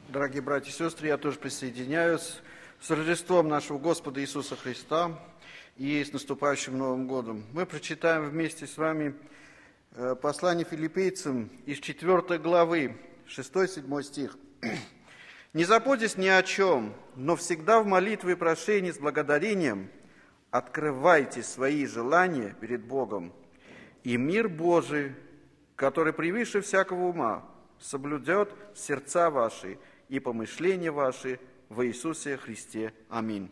Дорогие братья и сестры, я тоже присоединяюсь с Рождеством нашего Господа Иисуса Христа и с наступающим Новым годом. Мы прочитаем вместе с вами послание филиппийцам из 4 главы, 6-7 стих. «Не заботьтесь ни о чем, но всегда в молитве и прошении с благодарением открывайте свои желания перед Богом, и мир Божий, который превыше всякого ума, соблюдет сердца ваши и помышления ваши во Иисусе Христе. Аминь».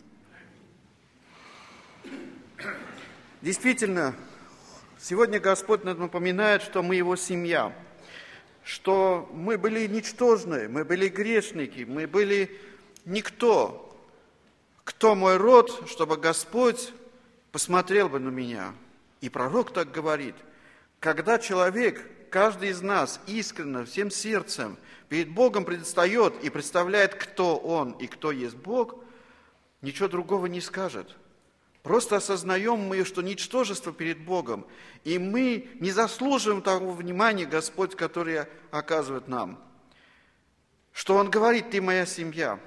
Действительно, сегодня Господь нам напоминает, что мы Его семья, что мы были ничтожны, мы были грешники, мы были никто. Кто мой род, чтобы Господь посмотрел бы на меня? И пророк так говорит: когда человек, каждый из нас искренне, всем сердцем перед Богом предстает и представляет, кто Он и кто есть Бог, ничего другого не скажет. Просто осознаем мы, что ничтожество перед Богом, и мы не заслуживаем того внимания, Господь, которое оказывает нам. Что Он говорит: ты моя семья.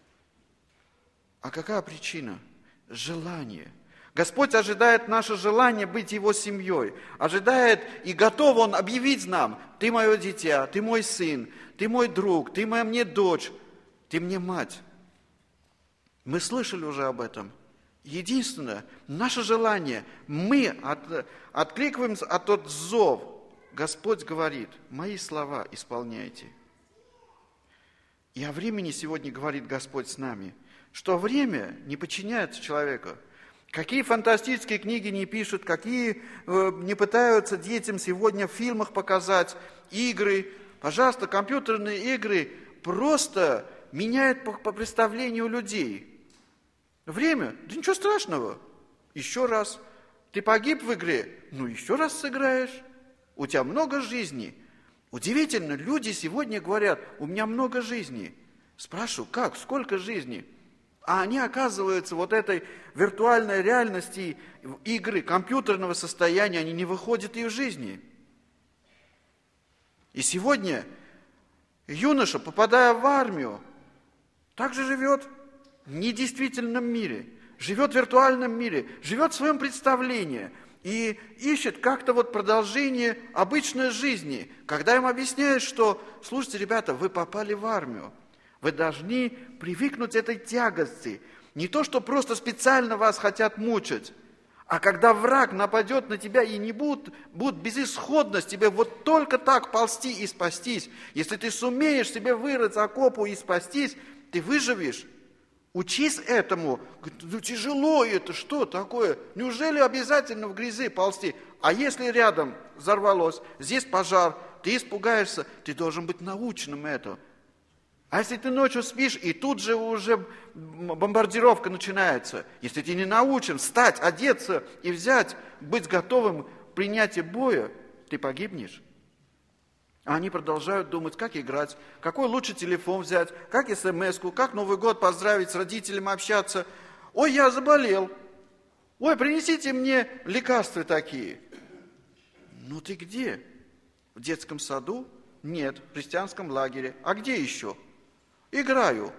А какая причина? Желание. Господь ожидает наше желание быть Его семьей, ожидает и готов Он объявить нам: ты мое дитя, ты мой сын, ты мой друг, ты моя мне дочь, ты мне мать. Мы слышали уже об этом. Единственное, наше желание, мы откликиваемся от тот зов. Господь говорит: мои слова исполняйте. И о времени сегодня говорит Господь с нами, что время не подчиняется человеку. Какие фантастические книги не пишут, какие не пытаются детям сегодня в фильмах показать, игры. Пожалуйста, компьютерные игры просто меняют по представлению людей. Время? Да ничего страшного. Еще раз. Ты погиб в игре? Ну, еще раз сыграешь. У тебя много жизни. Удивительно, люди сегодня говорят: у меня много жизни. Спрашиваю: как? Сколько жизни? А они, оказывается, вот этой виртуальной реальности игры, компьютерного состояния, они не выходят из жизни. И сегодня юноша, попадая в армию, также живет в недействительном мире, живет в виртуальном мире, живет в своем представлении и ищет как-то вот продолжение обычной жизни, когда им объясняют, что: слушайте, ребята, вы попали в армию, вы должны привыкнуть к этой тягости. Не то, что просто специально вас хотят мучить, а когда враг нападет на тебя и не будут безысходность, тебе вот только так ползти и спастись. Если ты сумеешь себе вырыть окопу и спастись, ты выживешь. Учись этому. Ну, тяжело это, что такое? Неужели обязательно в грязи ползти? А если рядом взорвалось, здесь пожар, ты испугаешься, ты должен быть научным этому. А если ты ночью спишь, и тут же уже бомбардировка начинается, если ты не научен встать, одеться и взять, быть готовым к принятию боя, ты погибнешь. А они продолжают думать, как играть, какой лучше телефон взять, как смс-ку, как Новый год поздравить, с родителями общаться. Ой, я заболел. Ой, принесите мне лекарства такие. Ну ты где? В детском саду? Нет, в христианском лагере. А где еще? Играю.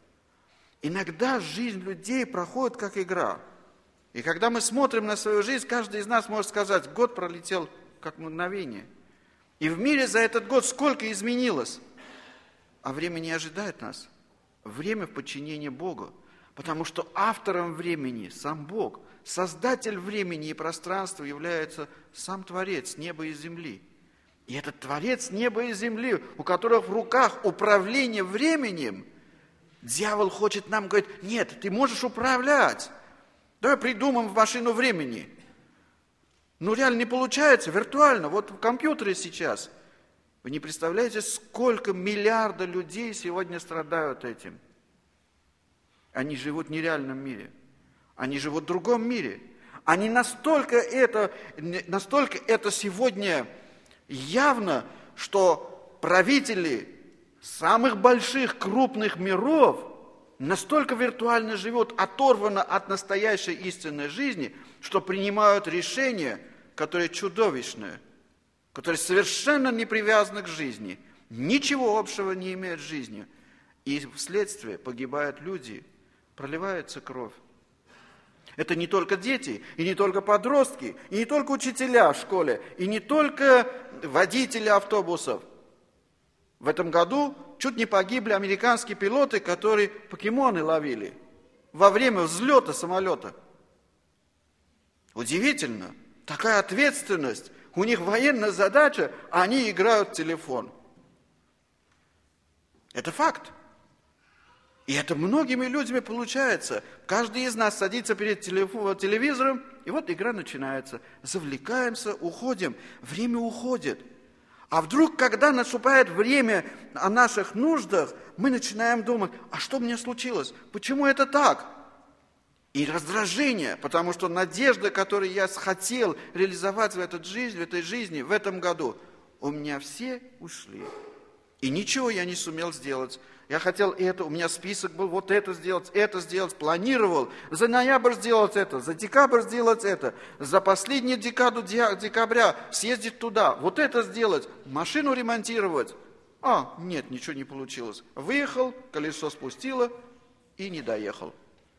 Иногда жизнь людей проходит как игра. И когда мы смотрим на свою жизнь, каждый из нас может сказать: год пролетел как мгновение. И в мире за этот год сколько изменилось. А время не ожидает нас. Время в подчинении Богу. Потому что автором времени сам Бог. Создатель времени и пространства является сам Творец неба и земли. И этот Творец неба и земли, у которого в руках управление временем, дьявол хочет нам говорить: нет, ты можешь управлять. Давай придумаем машину времени. Ну, реально не получается, виртуально. Вот в компьютере сейчас. Вы не представляете, сколько миллиардов людей сегодня страдают этим. Они живут в нереальном мире. Они живут в другом мире. Они настолько это сегодня явно, что правители самых больших, крупных миров настолько виртуально живут, оторваны от настоящей истинной жизни, что принимают решения, которые чудовищные, которые совершенно не привязаны к жизни, ничего общего не имеют с жизнью. И вследствие погибают люди, проливается кровь. Это не только дети, и не только подростки, и не только учителя в школе, и не только водители автобусов. В этом году чуть не погибли американские пилоты, которые покемоны ловили во время взлета самолета. Удивительно, такая ответственность, у них военная задача, а они играют в телефон. Это факт. И это многими людьми получается. Каждый из нас садится перед телевизором, и вот игра начинается. Завлекаемся, уходим. Время уходит. А вдруг, когда наступает время о наших нуждах, мы начинаем думать, а что мне случилось? Почему это так? И раздражение, потому что надежда, которую я хотел реализовать в этой жизни, в этом году, у меня все ушли. И ничего я не сумел сделать. Я хотел это, у меня список был, вот это сделать, планировал. За ноябрь сделать это, за декабрь сделать это, за последнюю декаду декабря съездить туда, вот это сделать, машину ремонтировать. Нет, ничего не получилось. Выехал, колесо спустило и не доехал.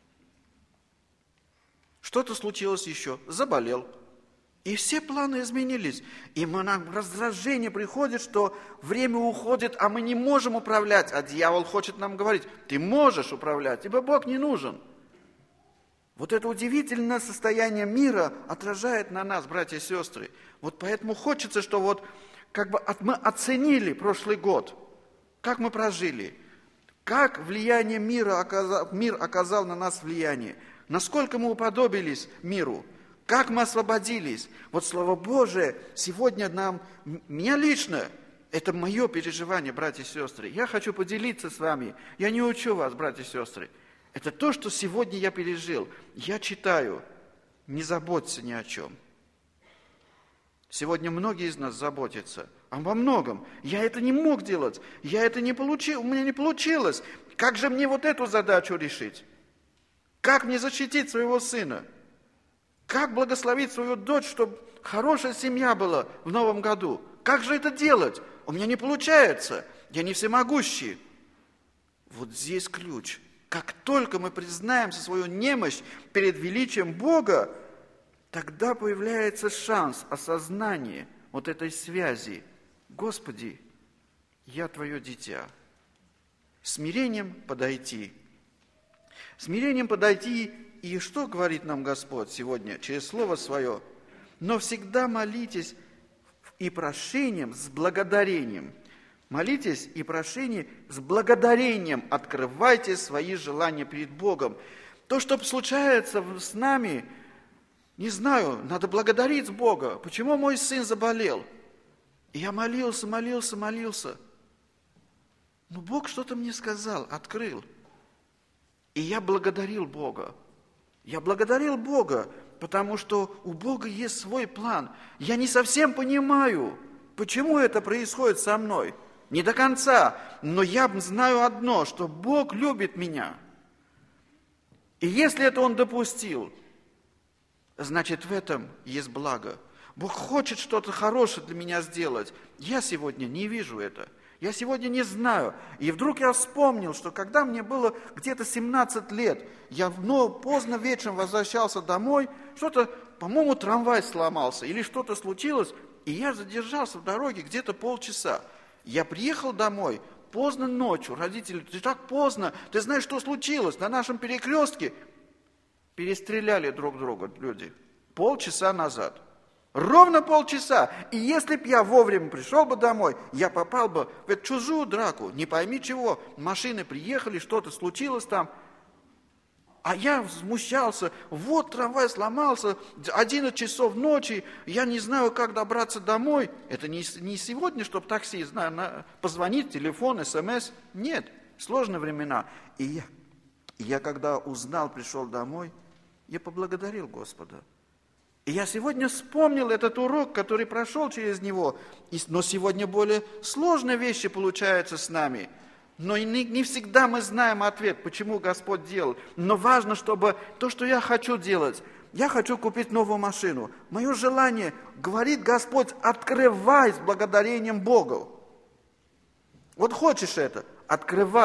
Что-то случилось еще, заболел. И все планы изменились. И нам раздражение приходит, что время уходит, а мы не можем управлять. А дьявол хочет нам говорить, ты можешь управлять, тебе Бог не нужен. Вот это удивительное состояние мира отражает на нас, братья и сестры. Вот поэтому хочется, что вот как бы мы оценили прошлый год, как мы прожили, как влияние мир оказал на нас влияние, насколько мы уподобились миру. Как мы освободились? Вот Слово Божие сегодня меня лично, это мое переживание, братья и сестры. Я хочу поделиться с вами. Я не учу вас, братья и сестры. Это то, что сегодня я пережил. Я читаю. Не заботься ни о чем. Сегодня многие из нас заботятся. Во многом. Я это не мог делать. Я это не получил. У меня не получилось. Как же мне вот эту задачу решить? Как мне защитить своего сына? Как благословить свою дочь, чтобы хорошая семья была в новом году? Как же это делать? У меня не получается. Я не всемогущий. Вот здесь ключ. Как только мы признаем свою немощь перед величием Бога, тогда появляется шанс осознания вот этой связи. Господи, я Твое дитя. Смирением подойти. Смирением подойти. И что говорит нам Господь сегодня через Слово Свое? Но всегда молитесь и прошением с благодарением. Молитесь и прошение с благодарением. Открывайте свои желания перед Богом. То, что случается с нами, не знаю, надо благодарить Бога. Почему мой сын заболел? И я молился. Но Бог что-то мне сказал, открыл. И я благодарил Бога. Я благодарил Бога, потому что у Бога есть свой план. Я не совсем понимаю, почему это происходит со мной. Не до конца, но я знаю одно, что Бог любит меня. И если это Он допустил, значит в этом есть благо. Бог хочет что-то хорошее для меня сделать. Я сегодня не вижу это. Я сегодня не знаю. И вдруг я вспомнил, что когда мне было где-то 17 лет, я поздно вечером возвращался домой, что-то, по-моему, трамвай сломался или что-то случилось, и я задержался в дороге где-то полчаса. Я приехал домой поздно ночью, родители, ты так поздно, ты знаешь, что случилось? На нашем перекрестке перестреляли друг друга люди полчаса назад. Ровно полчаса. И если б я вовремя пришел бы домой, я попал бы в эту чужую драку. Не пойми чего. Машины приехали, что-то случилось там. А я возмущался. Вот трамвай сломался, 11 часов ночи, я не знаю, как добраться домой. Это не сегодня, чтобы такси, позвонить, телефон, СМС. Нет, сложные времена. И я когда узнал, пришел домой, я поблагодарил Господа. И я сегодня вспомнил этот урок, который прошел через него. Но сегодня более сложные вещи получаются с нами. Но не всегда мы знаем ответ, почему Господь делал. Но важно, чтобы то, что я хочу делать, я хочу купить новую машину. Мое желание, говорит Господь, открывай с благодарением Богу. Вот хочешь это, открывай.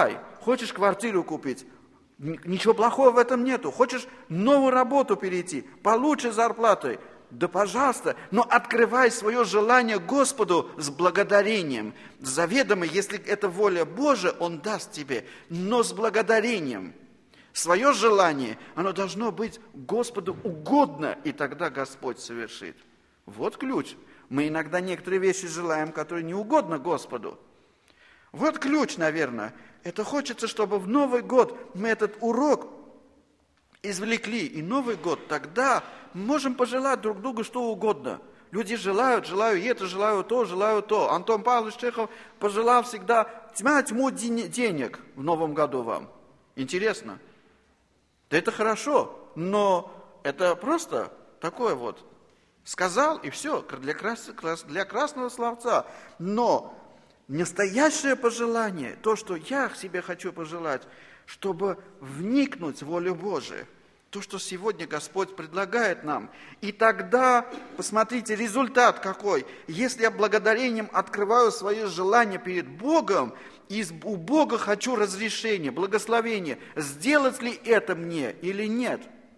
хочешь квартиру купить, ничего плохого в этом нету. Хочешь новую работу перейти, получше зарплатой, да пожалуйста, но открывай свое желание Господу с благодарением. Заведомо, если это воля Божия, Он даст тебе, но с благодарением. Свое желание, оно должно быть Господу угодно, и тогда Господь совершит. Вот ключ. Мы иногда некоторые вещи желаем, которые не угодно Господу. Вот ключ, наверное. Это хочется, чтобы в Новый год мы этот урок извлекли. И Новый год тогда мы можем пожелать друг другу что угодно. Люди желаю это, желаю то. Антон Павлович Чехов пожелал всегда тьму денег в Новом году вам. Интересно. Да это хорошо, но это просто такое вот. Сказал, и все, для красного словца. Но настоящее пожелание, то, что я себе хочу пожелать, чтобы вникнуть в волю Божию, то, что сегодня Господь предлагает нам. И тогда, посмотрите, результат какой. Если я благодарением открываю свое желание перед Богом, и у Бога хочу разрешения, благословения, сделать ли это мне или нет,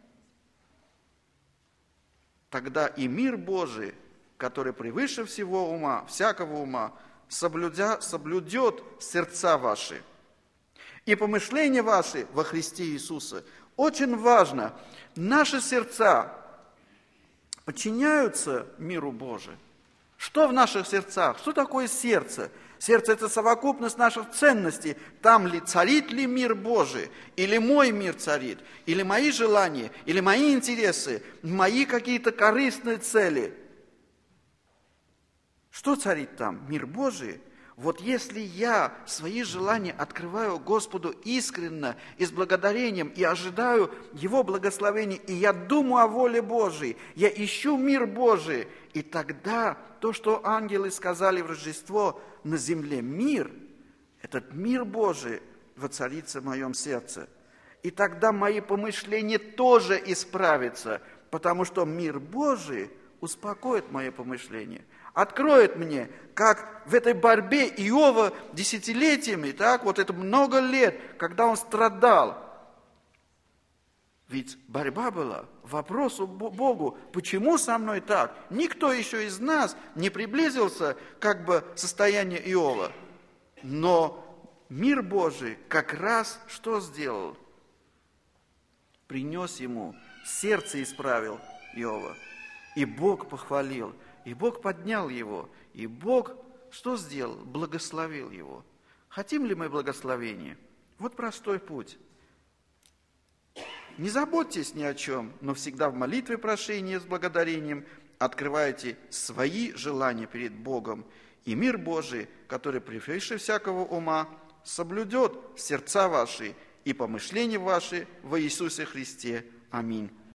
тогда и мир Божий, который превыше всего ума, всякого ума, соблюдет сердца ваши и помышления ваши во Христе Иисусе. Очень важно, наши сердца подчиняются миру Божию. Что в наших сердцах? Что такое сердце? Сердце – это совокупность наших ценностей. Там ли царит ли мир Божий? Или мой мир царит? Или мои желания? Или мои интересы? Мои какие-то корыстные цели? Что царит там? Мир Божий? Вот если я свои желания открываю Господу искренне и с благодарением, и ожидаю Его благословения, и я думаю о воле Божией, я ищу мир Божий, и тогда то, что ангелы сказали в Рождество, на земле мир, этот мир Божий воцарится в моем сердце. И тогда мои помышления тоже исправятся, потому что мир Божий успокоит мои помышления. Откроет мне, как в этой борьбе Иова десятилетиями, так, вот это много лет, когда он страдал. Ведь борьба была, вопрос Богу, почему со мной так? Никто еще из нас не приблизился как бы к состоянию Иова. Но мир Божий как раз что сделал? Принес ему, сердце исправил Иова. И Бог похвалил. И Бог поднял его, и Бог что сделал? Благословил его. Хотим ли мы благословения? Вот простой путь. Не заботьтесь ни о чем, но всегда в молитве прошения с благодарением открывайте свои желания перед Богом, и мир Божий, который превыше всякого ума, соблюдет сердца ваши и помышления ваши во Иисусе Христе. Аминь.